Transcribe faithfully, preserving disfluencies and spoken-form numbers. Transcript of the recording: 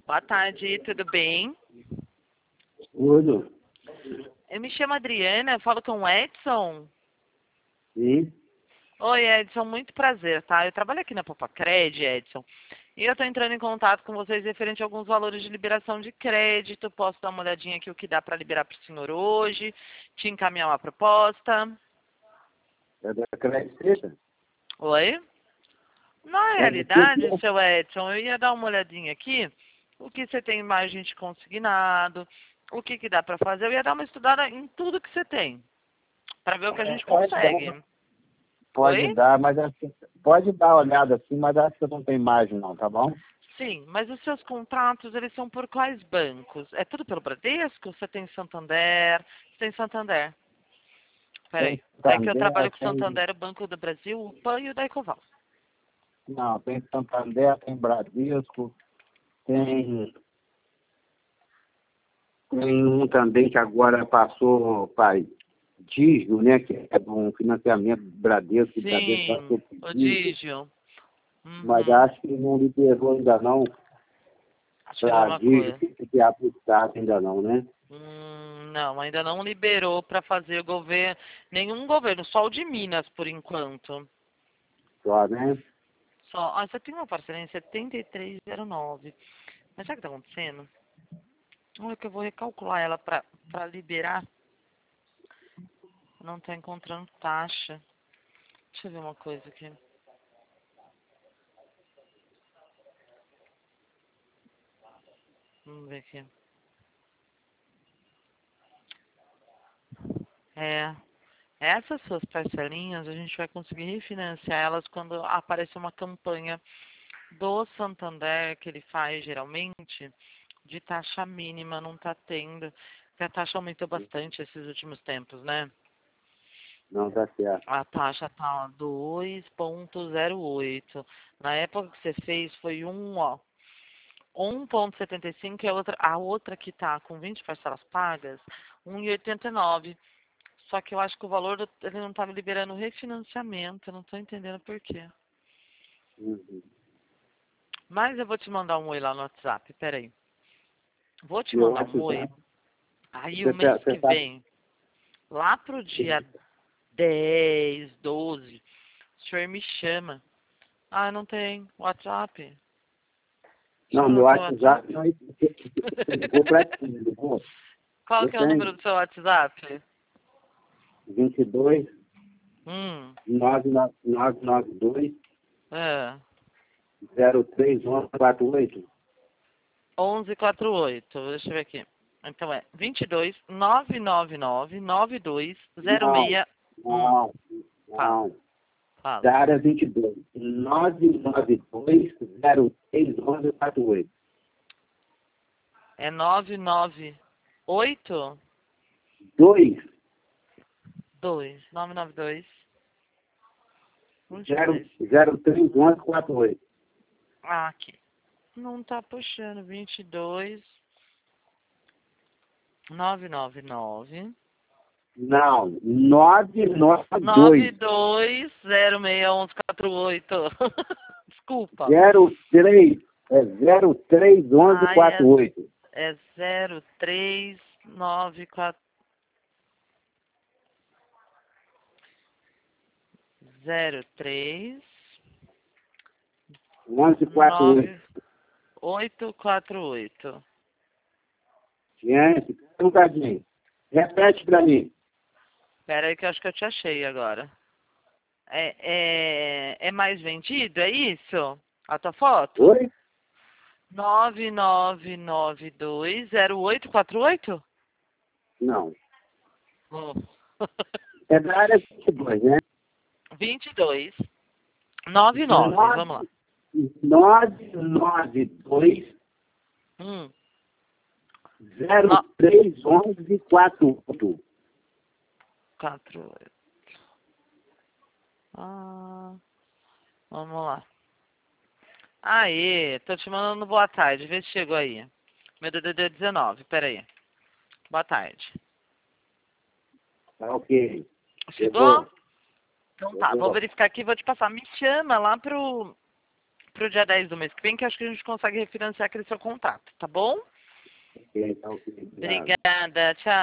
Boa tarde, tudo bem? Tudo. Eu me chamo Adriana, eu falo com o Edson. Sim. Oi, Edson, muito prazer, tá? Eu trabalho aqui na Popacred, Edson, e eu estou entrando em contato com vocês referente a alguns valores de liberação de crédito. Posso dar uma olhadinha aqui o que dá para liberar para o senhor hoje, te encaminhar uma proposta. É da Credit? Oi? Na É do que que realidade, é? seu Edson, eu ia dar uma olhadinha aqui, o que você tem margem de consignado, o que, que dá para fazer. Eu ia dar uma estudada em tudo que você tem, para ver o que a gente Pode consegue. dar, pode Oi? dar, mas acho que- pode dar uma olhada assim, mas acho que não tem margem não, tá bom? Sim, mas os seus contratos, eles são por quais bancos? É tudo pelo Bradesco? Você tem Santander? Você tem Santander? Tem Peraí. É que eu trabalho Santander, com tem. Santander, o Banco do Brasil, o PAN e o da Ecoval. Não, tem Santander, tem Bradesco, tem. Tem um também que agora passou para Digio, né? Que é um financiamento do Bradesco, o Bradesco passou Sim, para o Digio, Digio. mas Uhum. acho que não liberou ainda não Deixa eu ver para uma Digio, coisa. que que é aplicado ainda não, né? Hum, não, ainda não liberou para fazer governo, nenhum governo, só o de Minas por enquanto. Só, né? Só, ah, você tem uma parcela em setenta e três zero nove. Mas sabe o que está acontecendo? Olha que eu vou recalcular ela para para liberar. Não estou encontrando taxa. Deixa eu ver uma coisa aqui. Vamos ver aqui. É, essas suas parcelinhas a gente vai conseguir refinanciar elas quando aparecer uma campanha do Santander que ele faz geralmente de taxa mínima, não está tendo. Porque a taxa aumentou bastante esses últimos tempos, né? Não tá certo. A taxa tá dois vírgula zero oito. Na época que você fez foi um, ó, um vírgula setenta e cinco e a outra, a outra que tá com vinte parcelas pagas, um vírgula oitenta e nove. Só que eu acho que o valor do, ele não tá me liberando refinanciamento, eu não tô entendendo por quê. Uhum. Mas eu vou te mandar um oi lá no WhatsApp, peraí. Vou te Eu mandar acho um que oi. Aí o você tá, mês você que tá, vem, lá pro dia dez, doze, o senhor me chama. Ah, não tem WhatsApp. não, Chama meu no seu WhatsApp. WhatsApp não é- você você ligou para ti, ligou? Qual Eu que é o número tenho do seu WhatsApp? vinte e dois, Hum, nove nove dois, é. zero três onze quarenta e oito. onze quarenta e oito. Deixa eu ver aqui. Então é vinte e dois, nove nove nove, nove dois zero Não, seis um. não, Fala, não. fala. Da área vinte e dois, nove nove dois, zero três onze quarenta e oito. É nove nove oito dois, dois. nove nove dois. vinte e zero, dois. zero três onze quarenta e oito. Ah, aqui. Não tá puxando. vinte e dois, nove nove nove. Não, nove nove nove dois. dois zero seis um quatro oito. Desculpa. zero três, é zero três onze Ai, quarenta e é, oito. é zero três nove quatro zero três onze quarenta e oito. nove oito quatro oito. Gente, um bocadinho. Repete para mim. Espera aí que eu acho que eu te achei agora. É, é, é mais vendido, é isso? A tua foto? Oi? nove nove nove dois zero oito quatro oito? Não. Oh. É da área vinte e dois, né? vinte e dois. nove nove, vamos lá. nove nove dois, Hum. zero No, três onze quarenta e oito. quatro oito. Ah, vamos lá. Aê, tô te mandando boa tarde, vê se chegou aí. Meu D D D é dezenove, peraí. Boa tarde. Tá ok. Chegou? Chegou. Então tá, vou Chegou. verificar aqui e vou te passar. Me chama lá pro, pro dia dez do mês que vem, que acho que a gente consegue refinanciar aquele seu contrato, tá bom? Ok, tá ok. Obrigado. Obrigada, tchau.